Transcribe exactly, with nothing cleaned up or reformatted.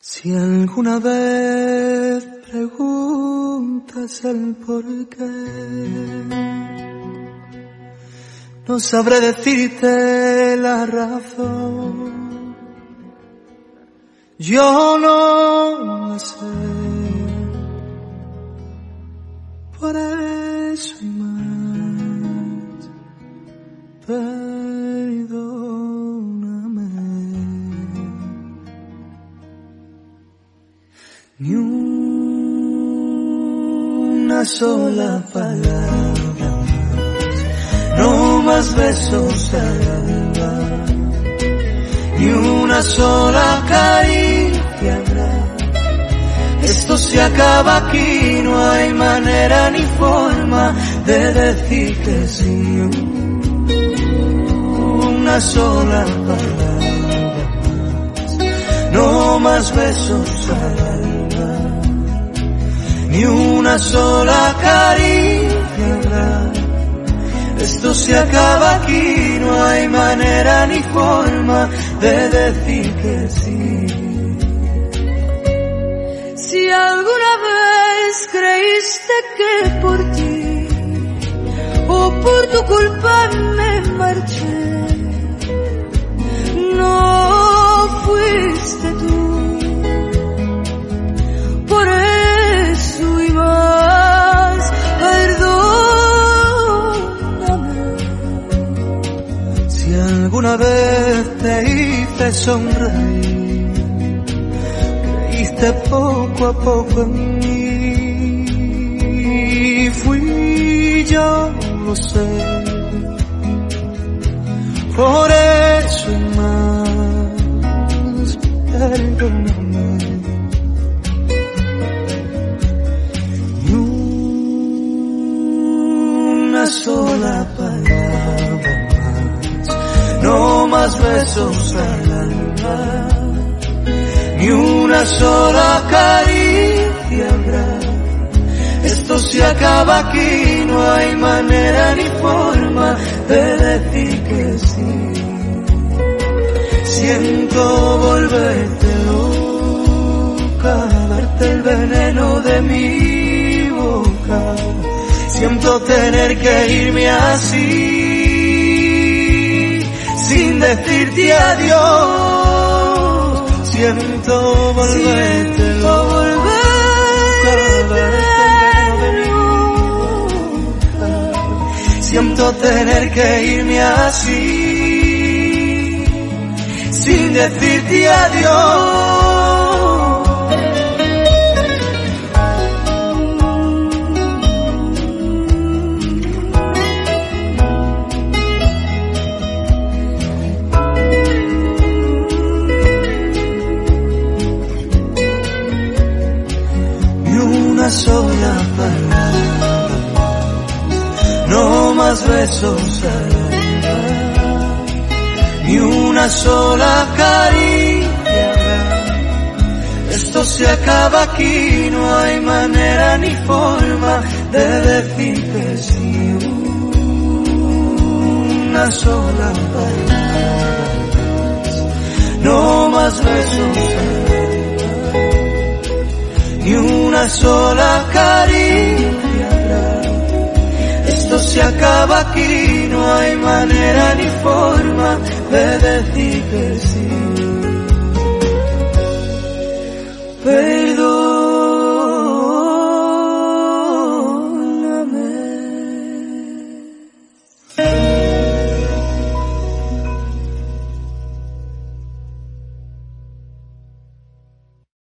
Si alguna vez preguntas el por qué, no sabré decirte la razón. Yo no la sé, por eso y más, perdóname. Ni una sola palabra más, no más besos al alba, ni una sola caricia habrá. Esto se acaba aquí, no hay manera ni forma de decir que sí. Una sola palabra más, no más besos al alba, ni una sola caricia habrá. Esto se acaba aquí, no hay manera ni forma de decir que sí. Si alguna vez creíste que por ti o por tu culpa me marché, no fuiste tú. Por eso y más, perdóname. Si alguna vez te hice sonreír, creíste poco a poco en mí, fui yo, lo sé. Por eso y más, perdóname. Ni una sola palabra más, no más besos al alma, ni una sola caricia habrá. Esto se acaba aquí, no hay manera ni forma de decir que sí. Siento volverte loca, darte el veneno de mi boca. Siento tener que irme así, sin decirte adiós. Siento volverte loca, siento tener que irme así, sin decirte adiós. Ni una sola palabra, no más besos al alba, ni una sola caricia habrá. Esto se acaba aquí, no hay manera ni forma de decir que sí. Una sola palabra, no más besos al alba, ni una sola caricia habrá. Esto se acaba aquí, no hay manera ni forma de decir que sí.